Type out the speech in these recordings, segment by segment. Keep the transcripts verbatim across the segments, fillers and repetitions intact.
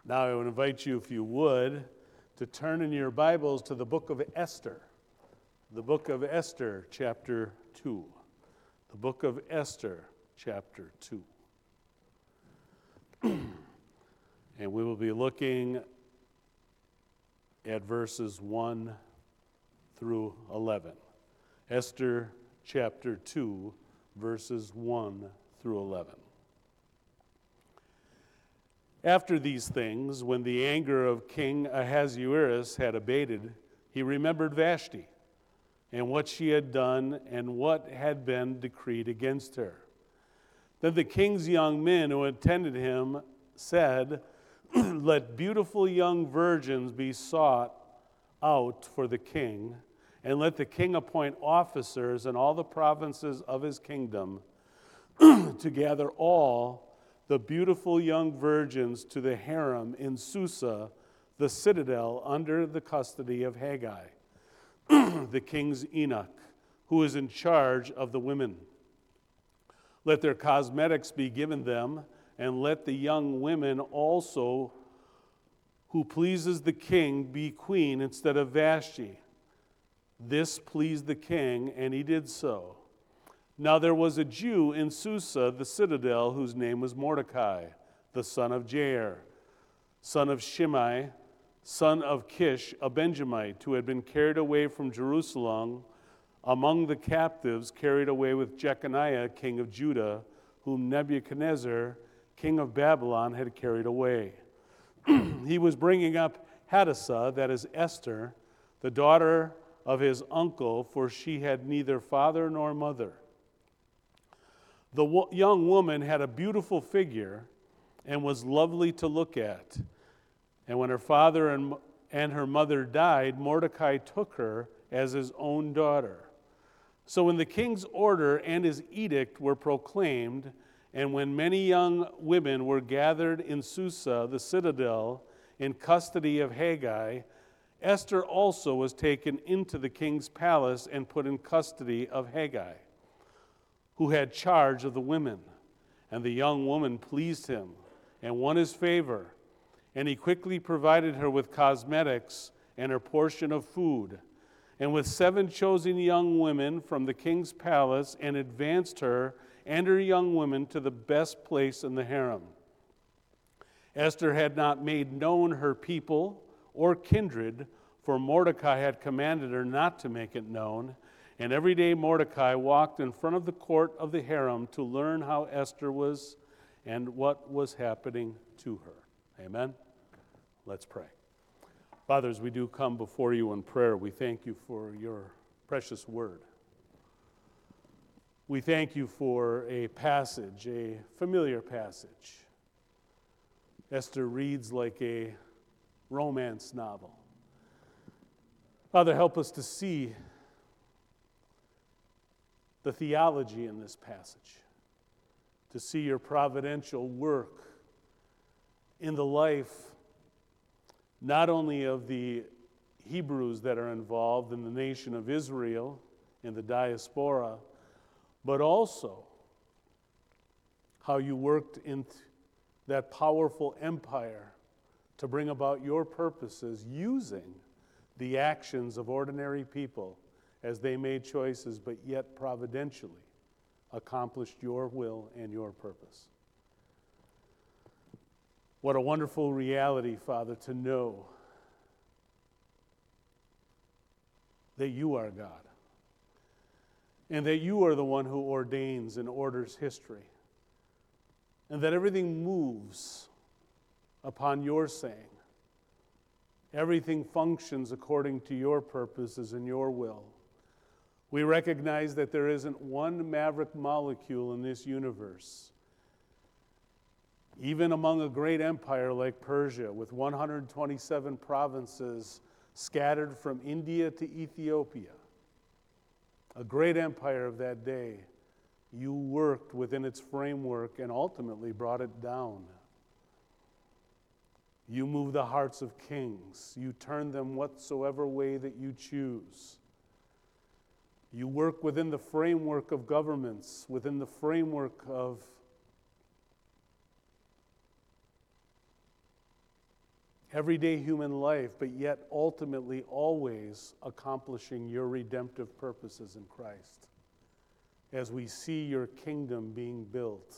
Now I would invite you, if you would, to turn in your Bibles to the book of Esther. The book of Esther, chapter two. The book of Esther, chapter two. And we will be looking at verses one through eleven. Esther, chapter two, verses one through eleven. After these things, when the anger of King Ahasuerus had abated, he remembered Vashti and what she had done and what had been decreed against her. Then the king's young men who attended him said, "Let beautiful young virgins be sought out for the king, and let the king appoint officers in all the provinces of his kingdom to gather all the beautiful young virgins to the harem in Susa, the citadel, under the custody of Haggai, the king's eunuch, who is in charge of the women. Let their cosmetics be given them, and let the young women also who pleases the king be queen instead of Vashti." This pleased the king, and he did so. Now there was a Jew in Susa, the citadel, whose name was Mordecai, the son of Jair, son of Shimei, son of Kish, a Benjamite, who had been carried away from Jerusalem among the captives carried away with Jeconiah, king of Judah, whom Nebuchadnezzar, king of Babylon, had carried away. He was bringing up Hadassah, that is Esther, the daughter of his uncle, for she had neither father nor mother. The wo- young woman had a beautiful figure and was lovely to look at. And when her father and, and her mother died, Mordecai took her as his own daughter. So when the king's order and his edict were proclaimed, and when many young women were gathered in Susa, the citadel, in custody of Haggai, Esther also was taken into the king's palace and put in custody of Haggai, who had charge of the women. And the young woman pleased him and won his favor. And he quickly provided her with cosmetics and her portion of food, and with seven chosen young women from the king's palace, and advanced her and her young women to the best place in the harem. Esther had not made known her people or kindred, for Mordecai had commanded her not to make it known. And every day Mordecai walked in front of the court of the harem to learn how Esther was and what was happening to her. Amen? Let's pray. Father, as we do come before you in prayer, we thank you for your precious word. We thank you for a passage, a familiar passage. Esther reads like a romance novel. Father, help us to see the theology in this passage, to see your providential work in the life not only of the Hebrews that are involved in the nation of Israel, in the diaspora, but also how you worked in that powerful empire to bring about your purposes using the actions of ordinary people as they made choices, but yet providentially accomplished your will and your purpose. What a wonderful reality, Father, to know that you are God, and that you are the one who ordains and orders history, and that everything moves upon your saying. Everything functions according to your purposes and your will. We recognize that there isn't one maverick molecule in this universe, even among a great empire like Persia, with one hundred twenty-seven provinces scattered from India to Ethiopia, a great empire of that day. You worked within its framework and ultimately brought it down. You move the hearts of kings. You turn them whatsoever way that you choose. You work within the framework of governments, within the framework of everyday human life, but yet ultimately always accomplishing your redemptive purposes in Christ. As we see your kingdom being built,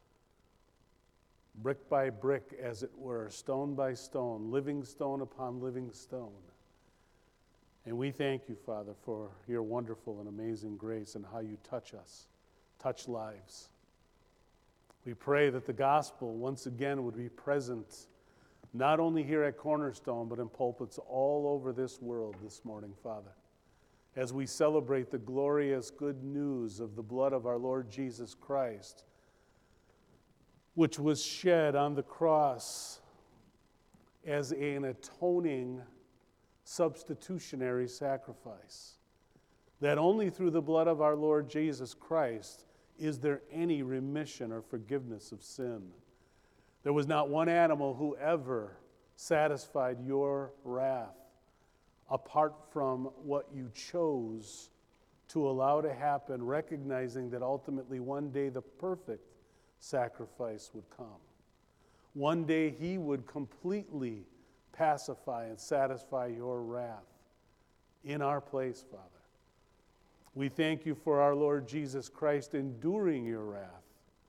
brick by brick, as it were, stone by stone, living stone upon living stone. And we thank you, Father, for your wonderful and amazing grace and how you touch us, touch lives. We pray that the gospel once again would be present, not only here at Cornerstone, but in pulpits all over this world this morning, Father, as we celebrate the glorious good news of the blood of our Lord Jesus Christ, which was shed on the cross as an atoning substitutionary sacrifice. That only through the blood of our Lord Jesus Christ is there any remission or forgiveness of sin. There was not one animal who ever satisfied your wrath apart from what you chose to allow to happen, recognizing that ultimately one day the perfect sacrifice would come. One day he would completely pacify and satisfy your wrath in our place, Father. We thank you for our Lord Jesus Christ enduring your wrath.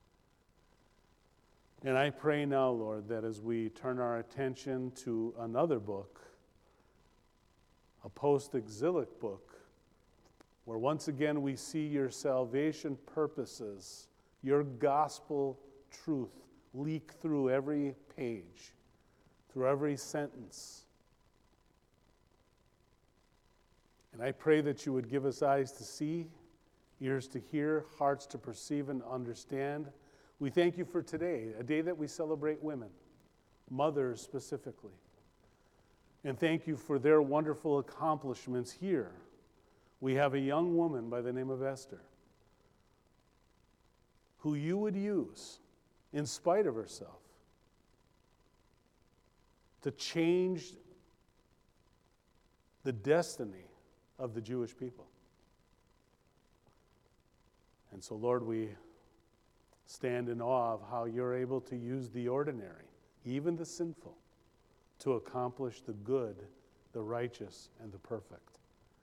And I pray now, Lord, that as we turn our attention to another book, a post-exilic book, where once again we see your salvation purposes, your gospel truth leak through every page, through every sentence. And I pray that you would give us eyes to see, ears to hear, hearts to perceive and understand. We thank you for today, a day that we celebrate women, mothers specifically. And thank you for their wonderful accomplishments here. We have a young woman by the name of Esther, who you would use, in spite of herself, to change the destiny of the Jewish people. And so, Lord, we stand in awe of how you're able to use the ordinary, even the sinful, to accomplish the good, the righteous, and the perfect.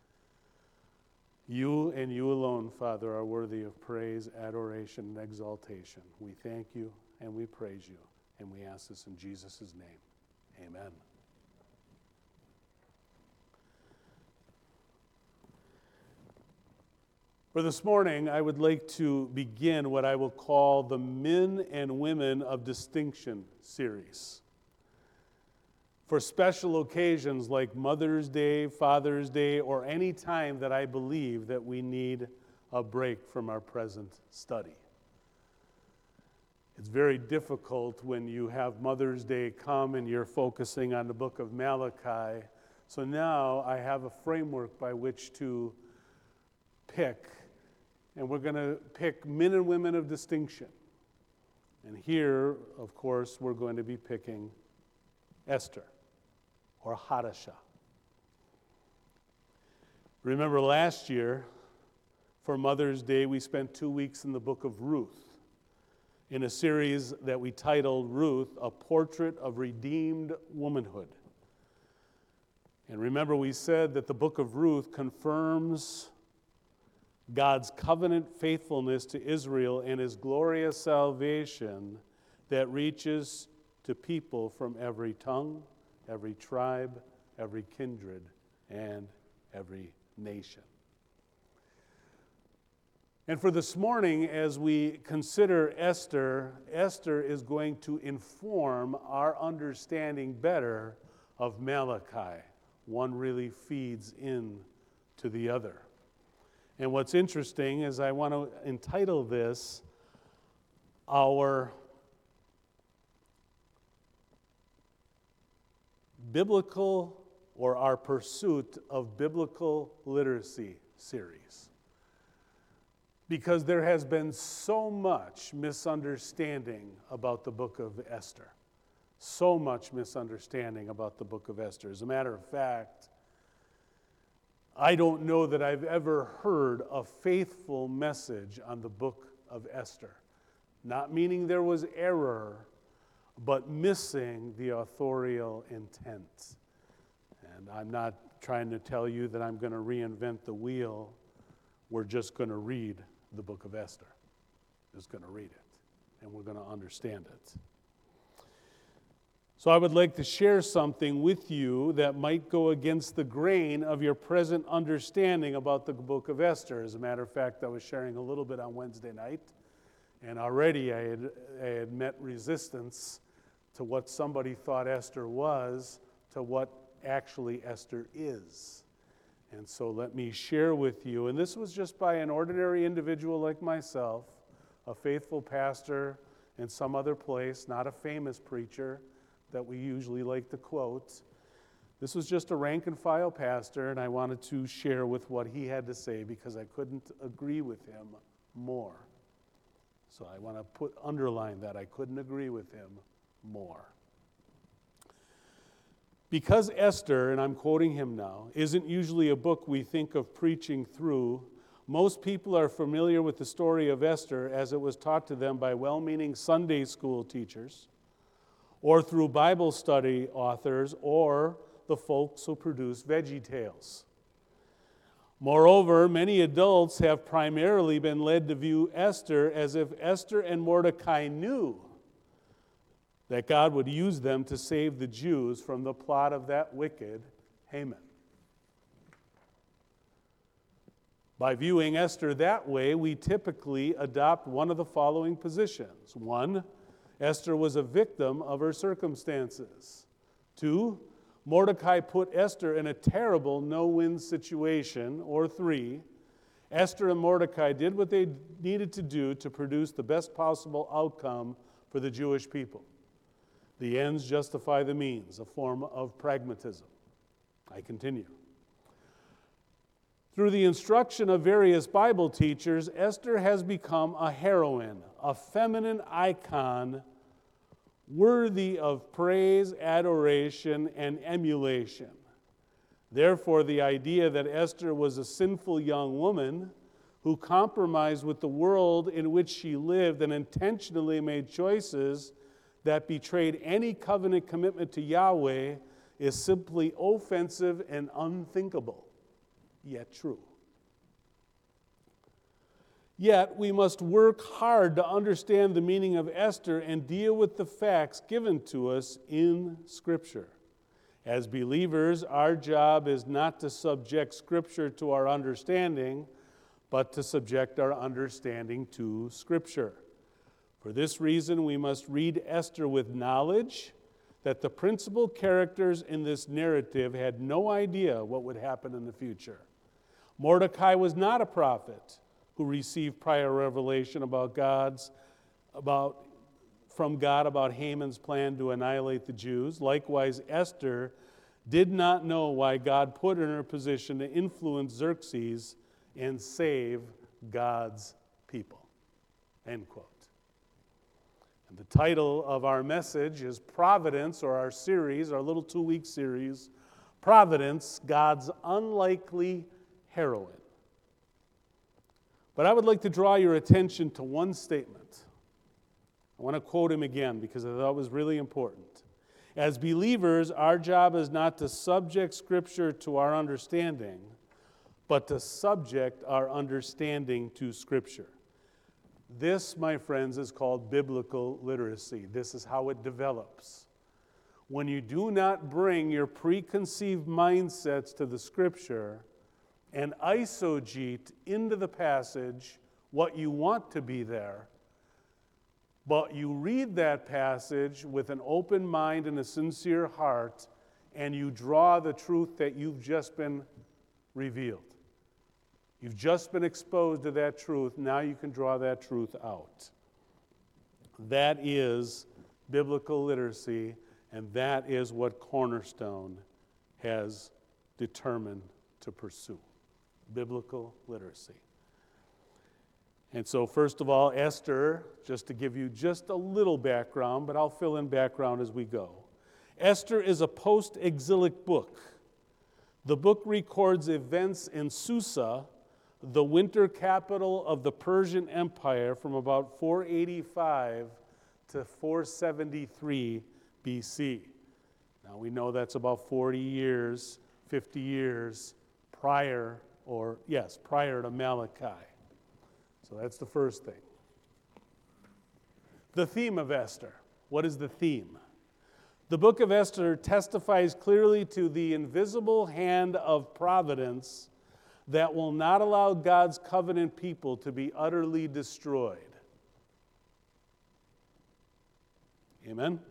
You and you alone, Father, are worthy of praise, adoration, and exaltation. We thank you and we praise you, and we ask this in Jesus' name. Amen. For this morning, I would like to begin what I will call the Men and Women of Distinction series. For special occasions like Mother's Day, Father's Day, or any time that I believe that we need a break from our present study. It's very difficult when you have Mother's Day come and you're focusing on the book of Malachi. So now I have a framework by which to pick, and we're going to pick men and women of distinction. And here, of course, we're going to be picking Esther, or Hadashah. Remember last year, for Mother's Day, we spent two weeks in the book of Ruth, in a series that we titled Ruth, A Portrait of Redeemed Womanhood. And remember, we said that the book of Ruth confirms God's covenant faithfulness to Israel and his glorious salvation that reaches to people from every tongue, every tribe, every kindred, and every nation. And for this morning, as we consider Esther, Esther is going to inform our understanding better of Malachi. One really feeds in to the other. And what's interesting is I want to entitle this our biblical or our pursuit of biblical literacy series. Because there has been so much misunderstanding about the book of Esther. So much misunderstanding about the book of Esther. As a matter of fact, I don't know that I've ever heard a faithful message on the book of Esther. Not meaning there was error, but missing the authorial intent. And I'm not trying to tell you that I'm going to reinvent the wheel. We're just going to read the book of Esther. Just going to read it, and we're going to understand it. So I would like to share something with you that might go against the grain of your present understanding about the book of Esther. As a matter of fact, I was sharing a little bit on Wednesday night, and already I had, I had met resistance to what somebody thought Esther was to what actually Esther is. And so let me share with you, and this was just by an ordinary individual like myself, a faithful pastor in some other place, not a famous preacher that we usually like to quote. This was just a rank and file pastor, and I wanted to share with what he had to say because I couldn't agree with him more. So I want to put underline that I couldn't agree with him more. Because Esther, and I'm quoting him now, isn't usually a book we think of preaching through, most people are familiar with the story of Esther as it was taught to them by well-meaning Sunday school teachers, or through Bible study authors, or the folks who produce Veggie Tales. Moreover, many adults have primarily been led to view Esther as if Esther and Mordecai knew that God would use them to save the Jews from the plot of that wicked Haman. By viewing Esther that way, we typically adopt one of the following positions. One, Esther was a victim of her circumstances. Two, Mordecai put Esther in a terrible no-win situation. Or three, Esther and Mordecai did what they needed to do to produce the best possible outcome for the Jewish people. The ends justify the means, a form of pragmatism. I continue. Through the instruction of various Bible teachers, Esther has become a heroine, a feminine icon worthy of praise, adoration, and emulation. Therefore, the idea that Esther was a sinful young woman who compromised with the world in which she lived and intentionally made choices that betrayed any covenant commitment to Yahweh is simply offensive and unthinkable, yet true. Yet we must work hard to understand the meaning of Esther and deal with the facts given to us in Scripture. As believers, our job is not to subject Scripture to our understanding, but to subject our understanding to Scripture. For this reason, we must read Esther with knowledge that the principal characters in this narrative had no idea what would happen in the future. Mordecai was not a prophet who received prior revelation about God's about from God about Haman's plan to annihilate the Jews. Likewise, Esther did not know why God put her in her position to influence Xerxes and save God's people. End quote. And the title of our message is Providence, or our series, our little two-week series, Providence, God's Unlikely Heroine. But I would like to draw your attention to one statement. I want to quote him again because I thought it was really important. As believers, our job is not to subject Scripture to our understanding, but to subject our understanding to Scripture. This, my friends, is called biblical literacy. This is how it develops. When you do not bring your preconceived mindsets to the Scripture and eisegete into the passage what you want to be there, but you read that passage with an open mind and a sincere heart, and you draw the truth that you've just been revealed. You've just been exposed to that truth. Now you can draw that truth out. That is biblical literacy, and that is what Cornerstone has determined to pursue. Biblical literacy. And so, first of all, Esther, just to give you just a little background, but I'll fill in background as we go. Esther is a post-exilic book. The book records events in Susa, the winter capital of the Persian Empire, from about four eighty-five to four seventy-three B C. Now we know that's about forty years, fifty years prior, or yes, prior to Malachi. So that's the first thing. The theme of Esther. What is the theme? The book of Esther testifies clearly to the invisible hand of providence that will not allow God's covenant people to be utterly destroyed. Amen?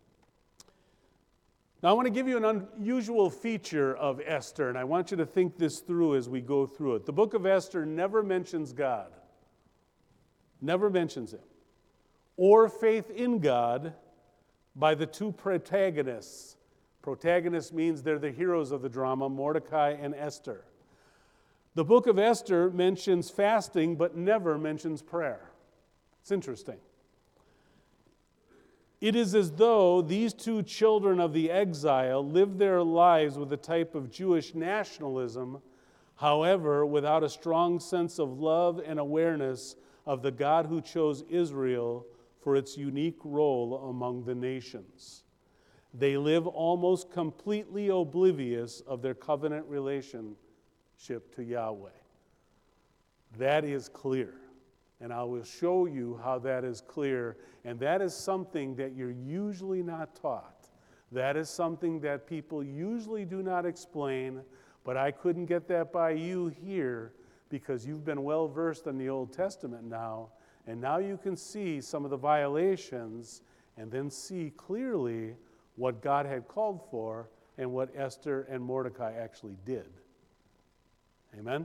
Now I want to give you an unusual feature of Esther, and I want you to think this through as we go through it. The book of Esther never mentions God. Never mentions Him. Or faith in God by the two protagonists. Protagonist means they're the heroes of the drama, Mordecai and Esther. The book of Esther mentions fasting, but never mentions prayer. It's interesting. It is as though these two children of the exile lived their lives with a type of Jewish nationalism, however, without a strong sense of love and awareness of the God who chose Israel for its unique role among the nations. They live almost completely oblivious of their covenant relationship to Yahweh. That is clear. And I will show you how that is clear. And that is something that you're usually not taught. That is something that people usually do not explain. But I couldn't get that by you here because you've been well versed in the Old Testament now. And now you can see some of the violations and then see clearly what God had called for and what Esther and Mordecai actually did. Amen?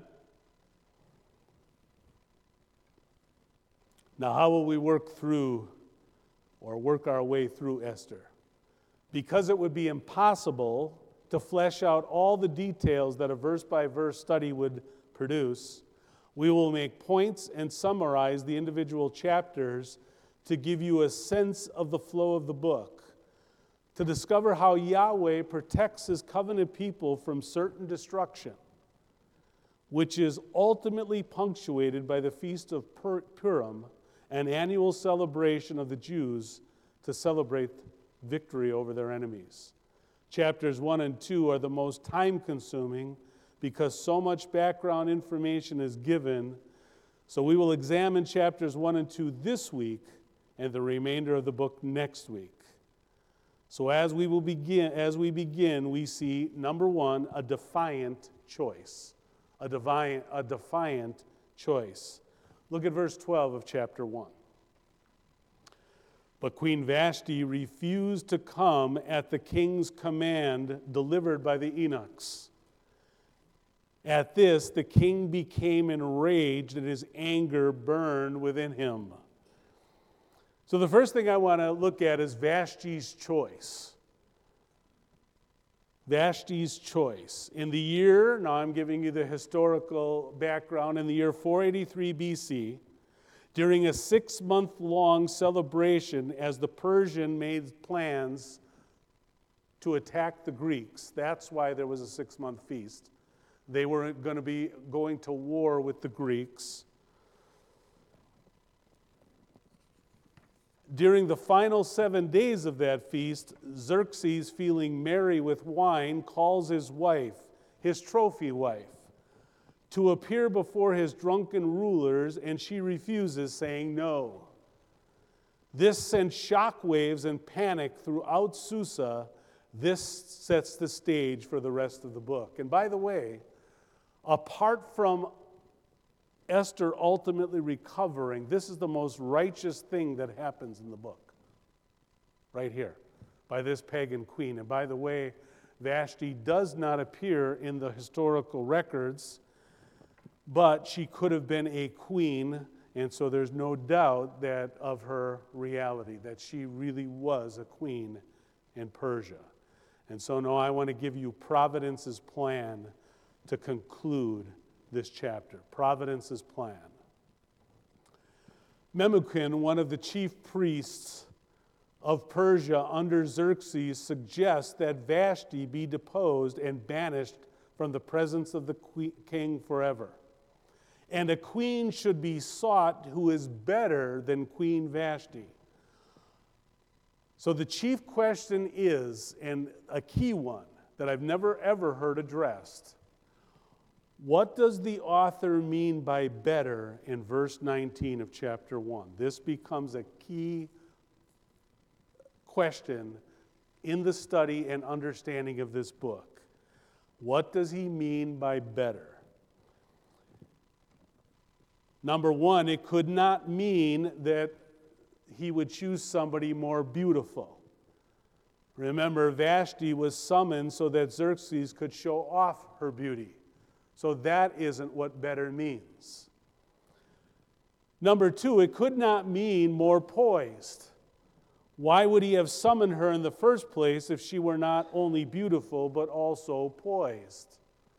Now, how will we work through or work our way through Esther? Because it would be impossible to flesh out all the details that a verse-by-verse study would produce, we will make points and summarize the individual chapters to give you a sense of the flow of the book, to discover how Yahweh protects His covenant people from certain destruction, which is ultimately punctuated by the Feast of Purim, an annual celebration of the Jews to celebrate victory over their enemies. Chapters one and two are the most time-consuming because so much background information is given. So we will examine chapters one and two this week and the remainder of the book next week. So as we will begin, as we begin, we see, number one, a defiant choice. A defiant, a defiant choice. Look at verse twelve of chapter one. But Queen Vashti refused to come at the king's command delivered by the eunuchs. At this, the king became enraged and his anger burned within him. So the first thing I want to look at is Vashti's choice. Vashti's choice. In the year, now I'm giving you the historical background, in the year four eighty-three B C, during a six-month-long celebration as the Persian made plans to attack the Greeks. That's why there was a six-month feast. They were going to be going to war with the Greeks. During the final seven days of that feast, Xerxes, feeling merry with wine, calls his wife, his trophy wife, to appear before his drunken rulers, and she refuses, saying no. This sent shockwaves and panic throughout Susa. This sets the stage for the rest of the book. And by the way, apart from Esther ultimately recovering, this is the most righteous thing that happens in the book. Right here, by this pagan queen. And by the way, Vashti does not appear in the historical records, but she could have been a queen, and so there's no doubt that of her reality, that she really was a queen in Persia. And so now I want to give you Providence's plan to conclude this chapter. Providence's plan. Memucan, one of the chief priests of Persia under Xerxes, suggests that Vashti be deposed and banished from the presence of the king forever. And a queen should be sought who is better than Queen Vashti. So the chief question is, and a key one that I've never ever heard addressed, what does the author mean by better in verse nineteen of chapter one? This becomes a key question in the study and understanding of this book. What does he mean by better? Number one, it could not mean that he would choose somebody more beautiful. Remember, Vashti was summoned so that Xerxes could show off her beauty. So that isn't what better means. Number two, it could not mean more poised. Why would he have summoned her in the first place if she were not only beautiful but also poised?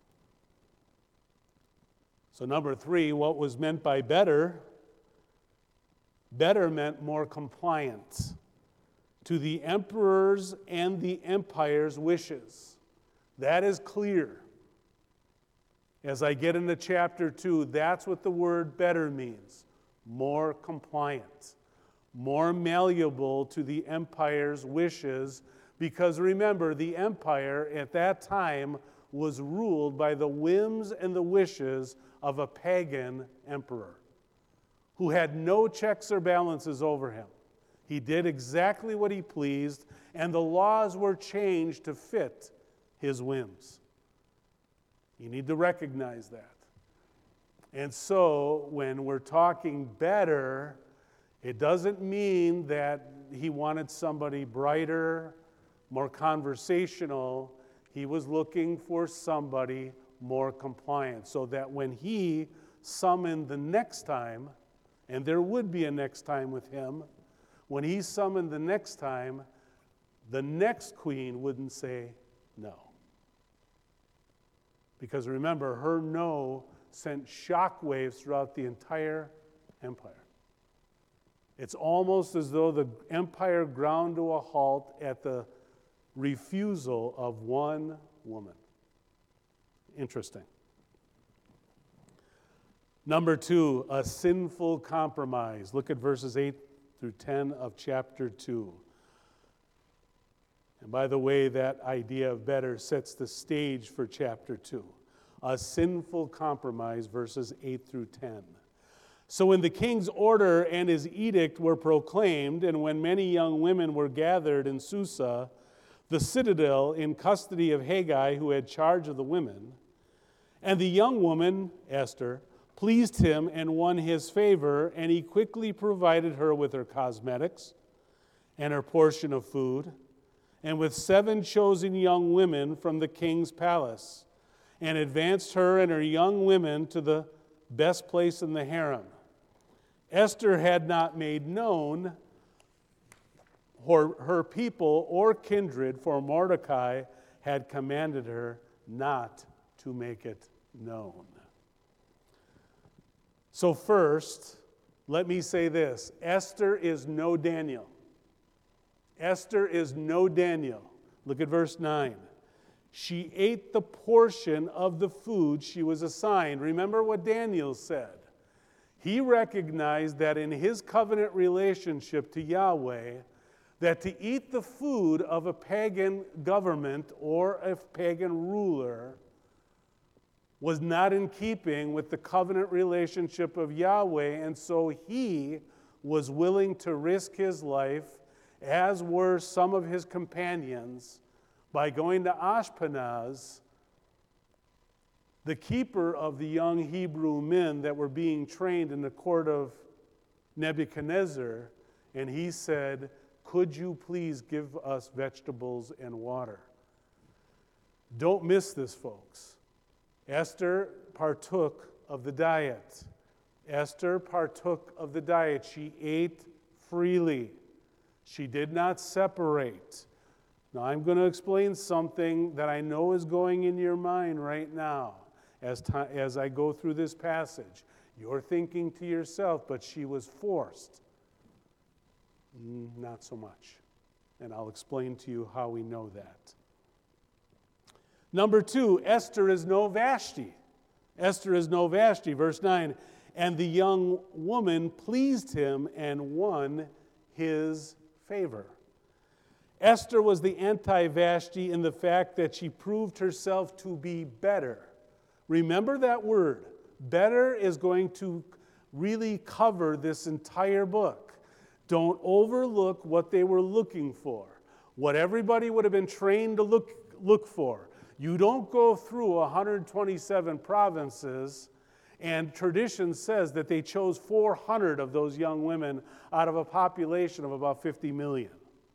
So number three, what was meant by better? Better meant more compliant to the emperor's and the empire's wishes. That is clear. As I get into chapter two, that's what the word better means. More compliant, more malleable to the empire's wishes, because remember, the empire at that time was ruled by the whims and the wishes of a pagan emperor who had no checks or balances over him. He did exactly what he pleased, and the laws were changed to fit his whims. You need to recognize that. And so, when we're talking better, it doesn't mean that he wanted somebody brighter, more conversational. He was looking for somebody more compliant, so that when he summoned the next time, and there would be a next time with him, when he summoned the next time, the next queen wouldn't say no. Because remember, her no sent shockwaves throughout the entire empire. It's almost as though the empire ground to a halt at the refusal of one woman. Interesting. Number two, a sinful compromise. Look at verses eight through ten of chapter two. And by the way, that idea of better sets the stage for chapter two. A sinful compromise, verses eight through ten. So when the king's order and his edict were proclaimed, and when many young women were gathered in Susa, the citadel, in custody of Haggai, who had charge of the women, and the young woman, Esther, pleased him and won his favor, and he quickly provided her with her cosmetics and her portion of food, and with seven chosen young women from the king's palace, and advanced her and her young women to the best place in the harem. Esther had not made known her, her people or kindred, for Mordecai had commanded her not to make it known. So first, let me say this. Esther is no Daniel. Esther is no Daniel. Look at verse nine. She ate the portion of the food she was assigned. Remember what Daniel said. He recognized that in his covenant relationship to Yahweh, that to eat the food of a pagan government or a pagan ruler was not in keeping with the covenant relationship of Yahweh, and so he was willing to risk his life, as were some of his companions, by going to Ashpenaz, the keeper of the young Hebrew men that were being trained in the court of Nebuchadnezzar, and he said, "Could you please give us vegetables and water?" Don't miss this, folks. Esther partook of the diet. Esther partook of the diet. She ate freely. She did not separate. Now, I'm going to explain something that I know is going in your mind right now as, t- as I go through this passage. You're thinking to yourself, but she was forced. Mm, not so much. And I'll explain to you how we know that. Number two, Esther is no Vashti. Esther is no Vashti. Verse nine, and the young woman pleased him and won his favor. Esther was the anti-Vashti in the fact that she proved herself to be better. Remember that word. Better is going to really cover this entire book. Don't overlook what they were looking for, what everybody would have been trained to look, look for. You don't go through one hundred twenty-seven provinces, and tradition says that they chose four hundred of those young women out of a population of about fifty million.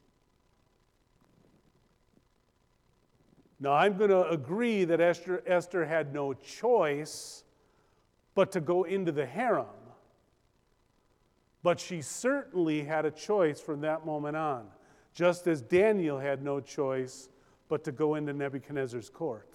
Now, I'm going to agree that Esther, Esther had no choice but to go into the harem. But she certainly had a choice from that moment on, just as Daniel had no choice but to go into Nebuchadnezzar's court.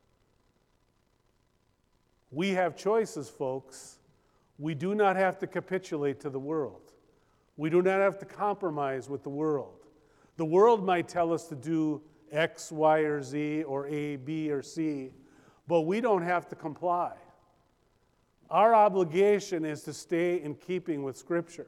We have choices, folks. We do not have to capitulate to the world. We do not have to compromise with the world. The world might tell us to do X, Y, or Z, or A, B, or C, but we don't have to comply. Our obligation is to stay in keeping with Scripture.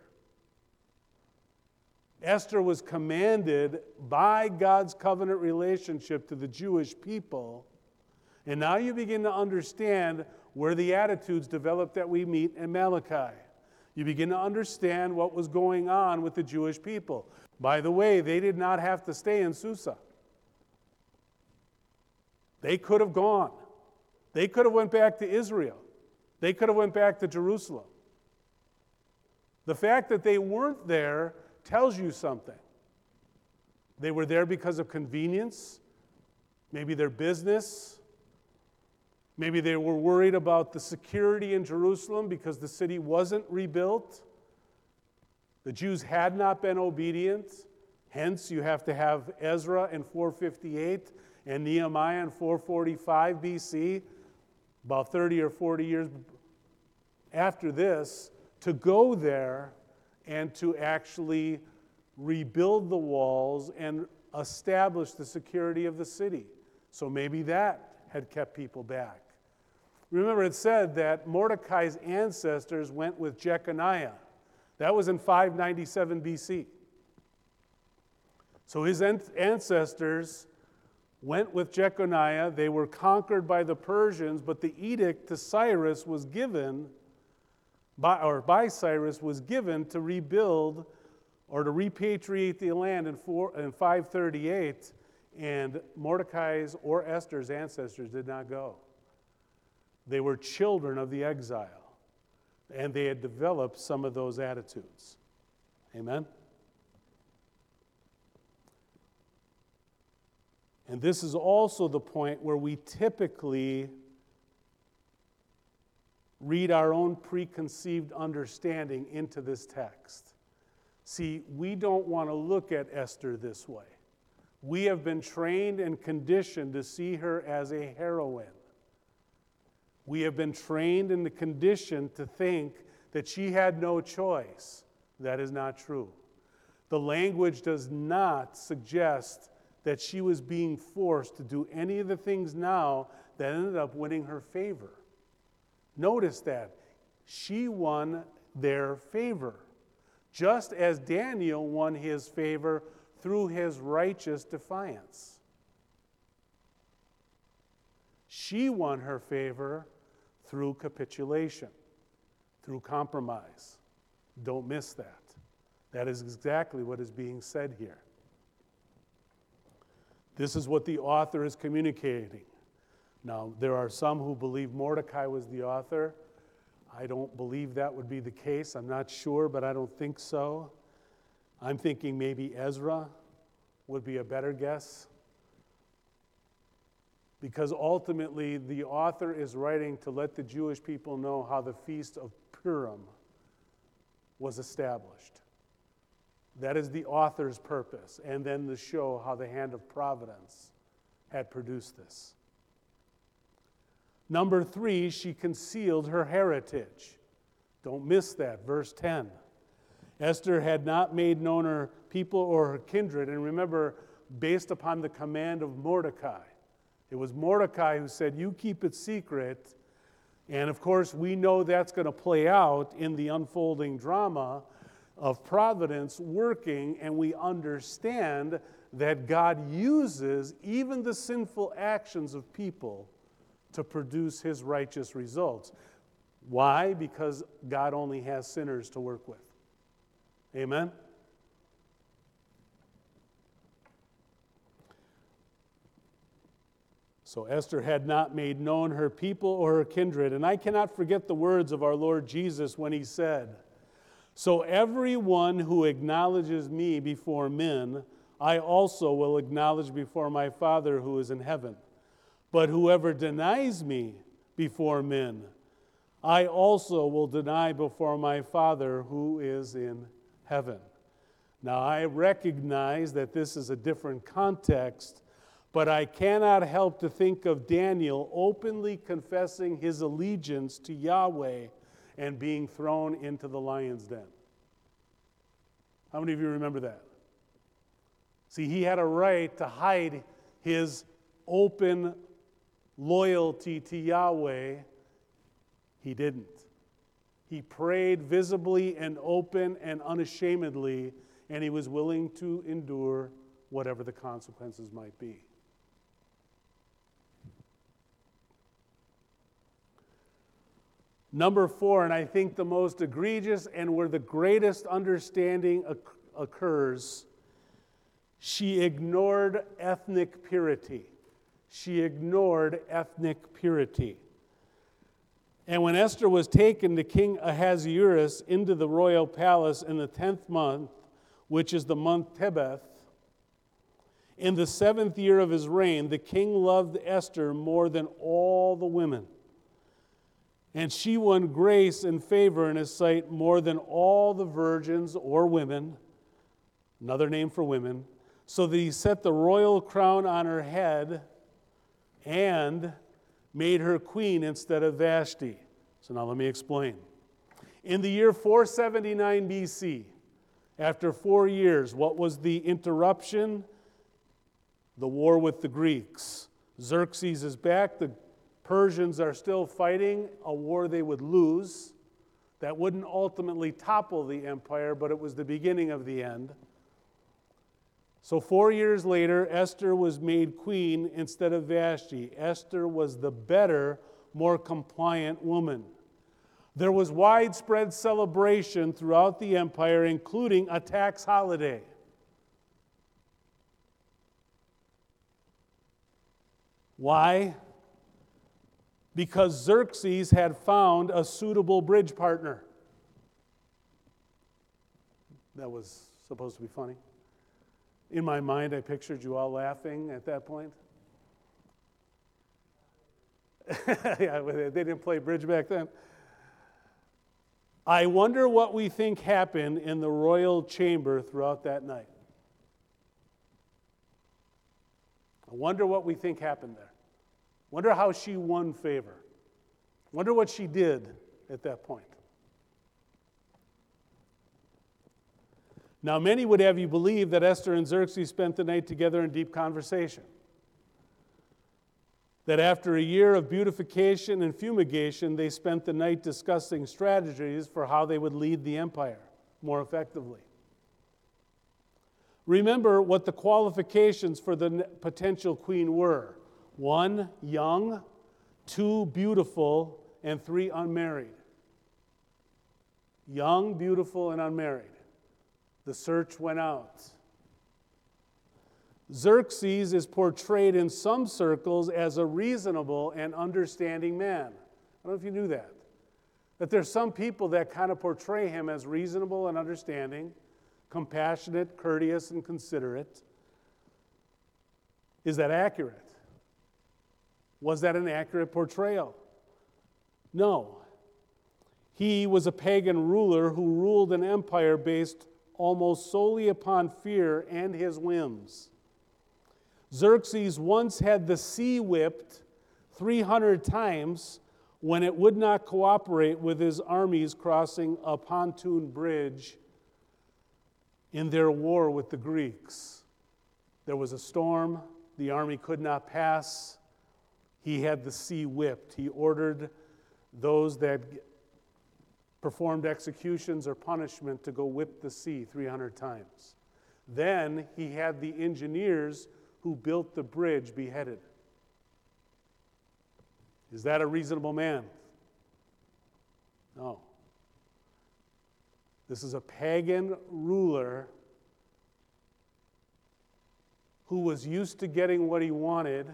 Esther was commanded by God's covenant relationship to the Jewish people, and now you begin to understand where the attitudes developed that we meet in Malachi. You begin to understand what was going on with the Jewish people. By the way, they did not have to stay in Susa. They could have gone. They could have went back to Israel. They could have went back to Jerusalem. The fact that they weren't there tells you something. They were there because of convenience, maybe their business, maybe they were worried about the security in Jerusalem because the city wasn't rebuilt. The Jews had not been obedient. Hence, you have to have Ezra in four fifty-eight and Nehemiah in four forty-five B C, about thirty or forty years after this, to go there and to actually rebuild the walls and establish the security of the city. So maybe that had kept people back. Remember, it said that Mordecai's ancestors went with Jeconiah. That was in five ninety-seven B C. So his ancestors went with Jeconiah. They were conquered by the Persians, but the edict to Cyrus was given, by, or by Cyrus was given to rebuild or to repatriate the land in, four, in five thirty-eight, and Mordecai's or Esther's ancestors did not go. They were children of the exile, and they had developed some of those attitudes. Amen? And this is also the point where we typically read our own preconceived understanding into this text. See, we don't want to look at Esther this way. We have been trained and conditioned to see her as a heroine. We have been trained and conditioned to think that she had no choice. That is not true. The language does not suggest that she was being forced to do any of the things now that ended up winning her favor. Notice that. She won their favor, just as Daniel won his favor through his righteous defiance. She won her favor through capitulation, through compromise. Don't miss that. That is exactly what is being said here. This is what the author is communicating. Now, there are some who believe Mordecai was the author. I don't believe that would be the case. I'm not sure, but I don't think so. I'm thinking maybe Ezra would be a better guess. Because ultimately, the author is writing to let the Jewish people know how the Feast of Purim was established. That is the author's purpose, and then to show how the hand of providence had produced this. Number three, she concealed her heritage. Don't miss that, verse ten. Esther had not made known her people or her kindred, and remember, based upon the command of Mordecai. It was Mordecai who said, you keep it secret, and of course we know that's going to play out in the unfolding drama of providence working, and we understand that God uses even the sinful actions of people to produce his righteous results. Why? Because God only has sinners to work with. Amen? So Esther had not made known her people or her kindred. And I cannot forget the words of our Lord Jesus when he said, "So everyone who acknowledges me before men, I also will acknowledge before my Father who is in heaven. But whoever denies me before men, I also will deny before my Father who is in heaven." Now I recognize that this is a different context, but I cannot help to think of Daniel openly confessing his allegiance to Yahweh and being thrown into the lion's den. How many of you remember that? See, he had a right to hide his open loyalty to Yahweh. He didn't. He prayed visibly and open and unashamedly, and he was willing to endure whatever the consequences might be. Number four, and I think the most egregious and where the greatest understanding occurs, she ignored ethnic purity. She ignored ethnic purity. And when Esther was taken to King Ahasuerus into the royal palace in the tenth month, which is the month Tebeth, in the seventh year of his reign, the king loved Esther more than all the women. And she won grace and favor in his sight more than all the virgins or women, another name for women, so that he set the royal crown on her head and made her queen instead of Vashti. So now let me explain. In the year four seventy-nine B C, after four years, what was the interruption? The war with the Greeks. Xerxes is back. The Persians are still fighting a war they would lose. That wouldn't ultimately topple the empire, but it was the beginning of the end. So four years later, Esther was made queen instead of Vashti. Esther was the better, more compliant woman. There was widespread celebration throughout the empire, including a tax holiday. Why? Because Xerxes had found a suitable bridge partner. That was supposed to be funny. In my mind, I pictured you all laughing at that point. Yeah, they didn't play bridge back then. I wonder what we think happened in the royal chamber throughout that night. I wonder what we think happened there. Wonder how she won favor. Wonder what she did at that point. Now, many would have you believe that Esther and Xerxes spent the night together in deep conversation. That after a year of beautification and fumigation, they spent the night discussing strategies for how they would lead the empire more effectively. Remember what the qualifications for the potential queen were. One, young. Two, beautiful. And three, unmarried. Young, beautiful, and unmarried. The search went out. Xerxes is portrayed in some circles as a reasonable and understanding man. I don't know if you knew that. That there's some people that kind of portray him as reasonable and understanding, compassionate, courteous, and considerate. Is that accurate? Was that an accurate portrayal? No. He was a pagan ruler who ruled an empire based almost solely upon fear and his whims. Xerxes once had the sea whipped three hundred times when it would not cooperate with his armies crossing a pontoon bridge in their war with the Greeks. There was a storm, the army could not pass. He had the sea whipped. He ordered those that performed executions or punishment to go whip the sea three hundred times. Then he had the engineers who built the bridge beheaded. Is that a reasonable man? No. This is a pagan ruler who was used to getting what he wanted.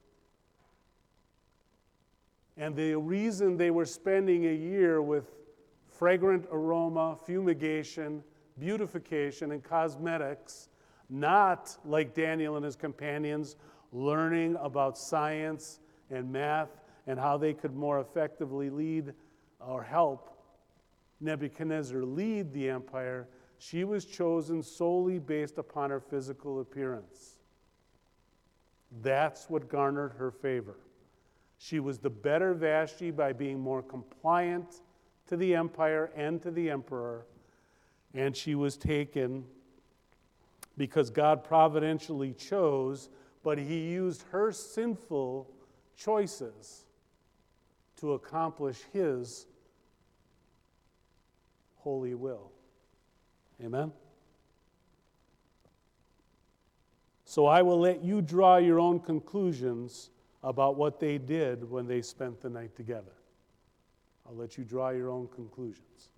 And the reason they were spending a year with fragrant aroma, fumigation, beautification, and cosmetics, not like Daniel and his companions, learning about science and math and how they could more effectively lead or help Nebuchadnezzar lead the empire. She was chosen solely based upon her physical appearance. That's what garnered her favor. She was the better Vashti by being more compliant to the empire and to the emperor, and she was taken because God providentially chose, but he used her sinful choices to accomplish his holy will. Amen? So I will let you draw your own conclusions about what they did when they spent the night together. I'll let you draw your own conclusions.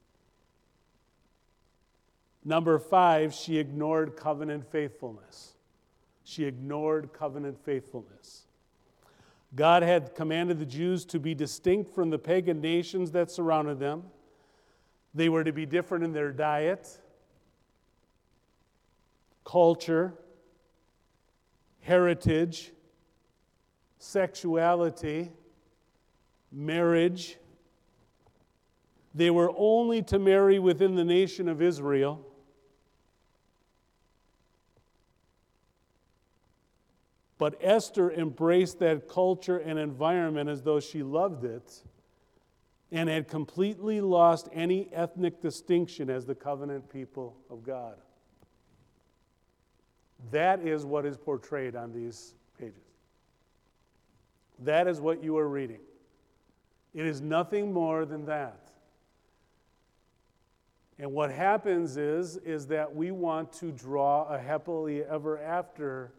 Number five, she ignored covenant faithfulness. She ignored covenant faithfulness. God had commanded the Jews to be distinct from the pagan nations that surrounded them. They were to be different in their diet, culture, heritage, sexuality, marriage. They were only to marry within the nation of Israel. But Esther embraced that culture and environment as though she loved it and had completely lost any ethnic distinction as the covenant people of God. That is what is portrayed on these pages. That is what you are reading. It is nothing more than that. And what happens is, is that we want to draw a happily ever after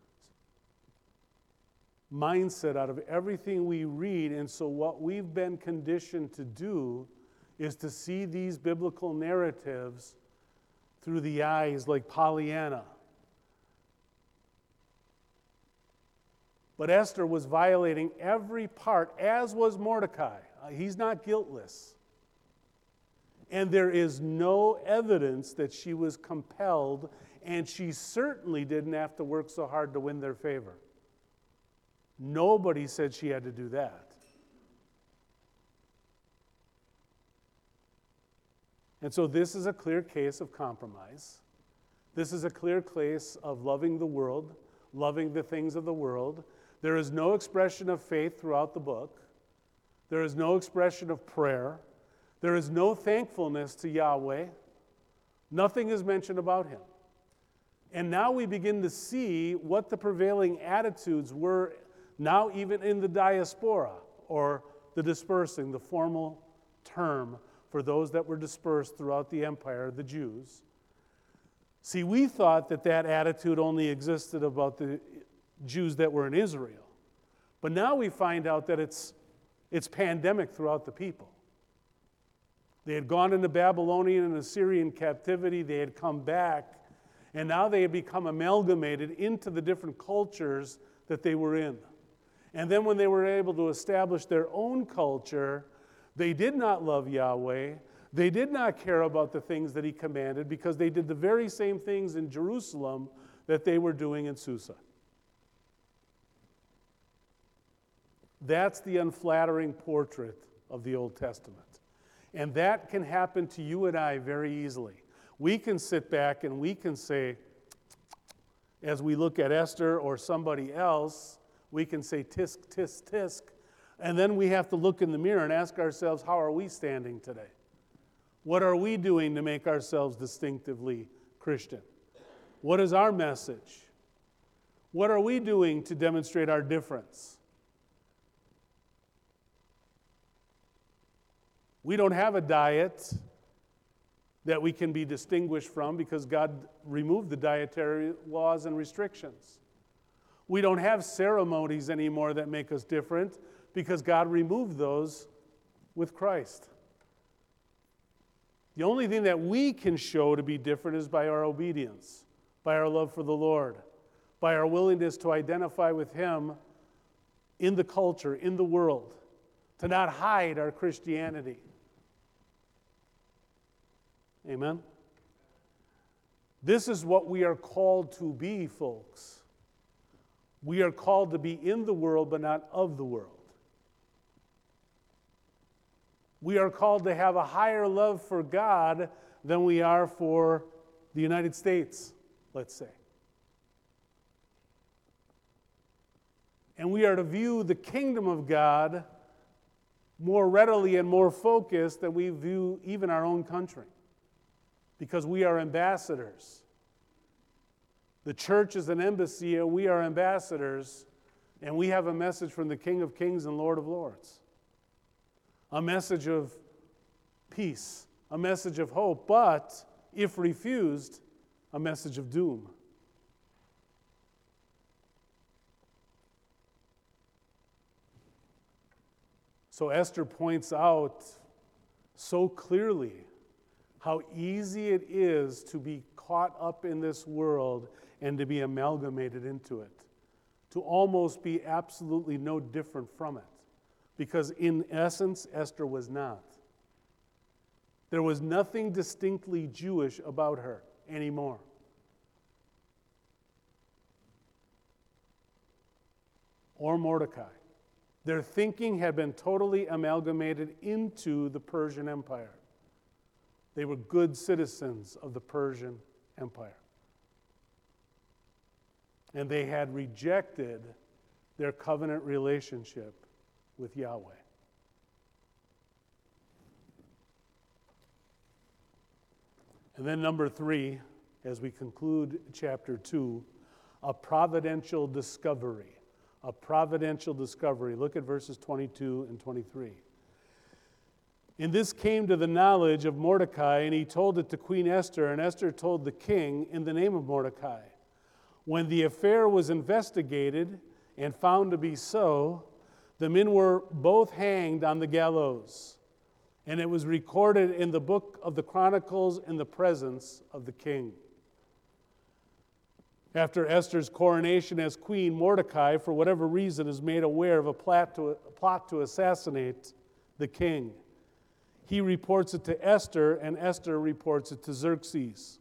mindset out of everything we read. And so what we've been conditioned to do is to see these biblical narratives through the eyes like Pollyanna. But Esther was violating every part, as was Mordecai. Uh, he's not guiltless. And there is no evidence that she was compelled, and she certainly didn't have to work so hard to win their favor. Nobody said she had to do that. And so this is a clear case of compromise. This is a clear case of loving the world, loving the things of the world. There is no expression of faith throughout the book. There is no expression of prayer. There is no thankfulness to Yahweh. Nothing is mentioned about him. And now we begin to see what the prevailing attitudes were now even in the diaspora, or the dispersing, the formal term for those that were dispersed throughout the empire, the Jews. See, we thought that that attitude only existed about the Jews that were in Israel. But now we find out that it's, it's pandemic throughout the people. They had gone into Babylonian and Assyrian captivity. They had come back. And now they had become amalgamated into the different cultures that they were in. And then when they were able to establish their own culture, they did not love Yahweh. They did not care about the things that he commanded because they did the very same things in Jerusalem that they were doing in Susa. That's the unflattering portrait of the Old Testament. And that can happen to you and I very easily. We can sit back and we can say, as we look at Esther or somebody else, we can say tisk, tisk, tisk. And then we have to look in the mirror and ask ourselves, how are we standing today? What are we doing to make ourselves distinctively Christian? What is our message? What are we doing to demonstrate our difference? We don't have a diet that we can be distinguished from because God removed the dietary laws and restrictions. We don't have ceremonies anymore that make us different because God removed those with Christ. The only thing that we can show to be different is by our obedience, by our love for the Lord, by our willingness to identify with Him in the culture, in the world, to not hide our Christianity. Amen? This is what we are called to be, folks. We are called to be in the world, but not of the world. We are called to have a higher love for God than we are for the United States, let's say. And we are to view the kingdom of God more readily and more focused than we view even our own country, because we are ambassadors. The church is an embassy, and we are ambassadors, and we have a message from the King of Kings and Lord of Lords. A message of peace, a message of hope, but, if refused, a message of doom. So Esther points out so clearly how easy it is to be caught up in this world and to be amalgamated into it, to almost be absolutely no different from it. Because in essence, Esther was not. There was nothing distinctly Jewish about her anymore. Or Mordecai. Their thinking had been totally amalgamated into the Persian Empire. They were good citizens of the Persian Empire. And they had rejected their covenant relationship with Yahweh. And then number three, as we conclude chapter two, a providential discovery. A providential discovery. Look at verses twenty-two and twenty-three. And this came to the knowledge of Mordecai, and he told it to Queen Esther, and Esther told the king in the name of Mordecai. When the affair was investigated and found to be so, the men were both hanged on the gallows, and it was recorded in the book of the Chronicles in the presence of the king. After Esther's coronation as queen, Mordecai, for whatever reason, is made aware of a plot to, a plot to assassinate the king. He reports it to Esther, and Esther reports it to Xerxes.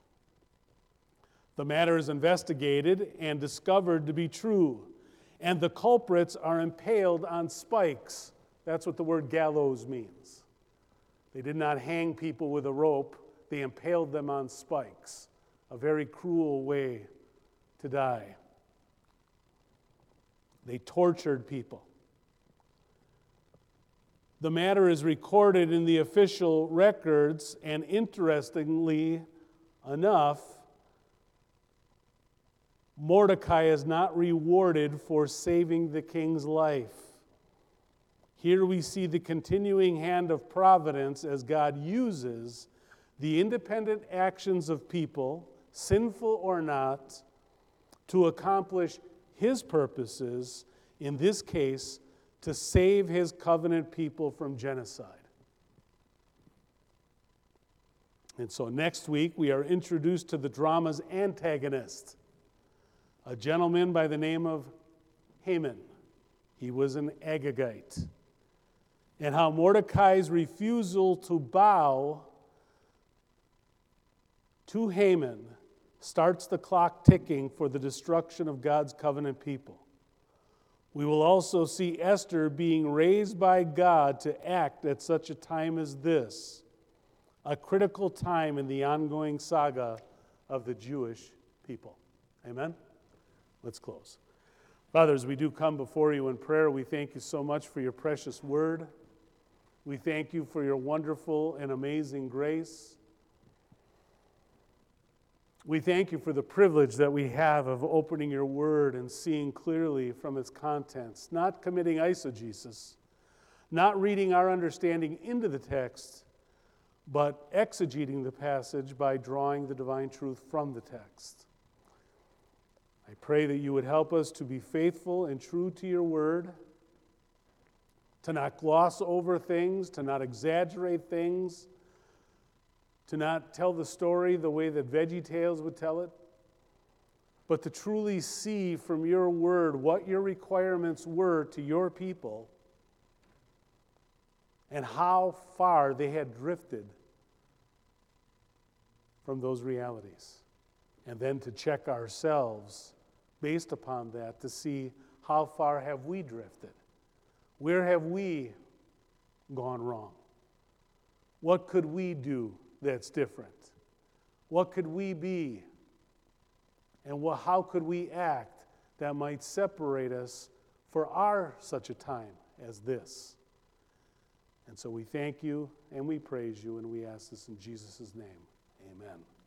The matter is investigated and discovered to be true, and the culprits are impaled on spikes. That's what the word gallows means. They did not hang people with a rope, they impaled them on spikes. A very cruel way to die. They tortured people. The matter is recorded in the official records, and interestingly enough, Mordecai is not rewarded for saving the king's life. Here we see the continuing hand of providence as God uses the independent actions of people, sinful or not, to accomplish His purposes, in this case, to save His covenant people from genocide. And so next week we are introduced to the drama's antagonist, a gentleman by the name of Haman. He was an Agagite. And how Mordecai's refusal to bow to Haman starts the clock ticking for the destruction of God's covenant people. We will also see Esther being raised by God to act at such a time as this, a critical time in the ongoing saga of the Jewish people. Amen? Let's close. Father, as we do come before you in prayer, we thank you so much for your precious word. We thank you for your wonderful and amazing grace. We thank you for the privilege that we have of opening your word and seeing clearly from its contents, not committing eisegesis, not reading our understanding into the text, but exegeting the passage by drawing the divine truth from the text. I pray that you would help us to be faithful and true to your word, to not gloss over things, to not exaggerate things, to not tell the story the way that VeggieTales would tell it, but to truly see from your word what your requirements were to your people and how far they had drifted from those realities. And then to check ourselves based upon that to see how far have we drifted. Where have we gone wrong? What could we do that's different? What could we be? And what, how could we act that might separate us for our such a time as this? And so we thank you and we praise you and we ask this in Jesus' name. Amen.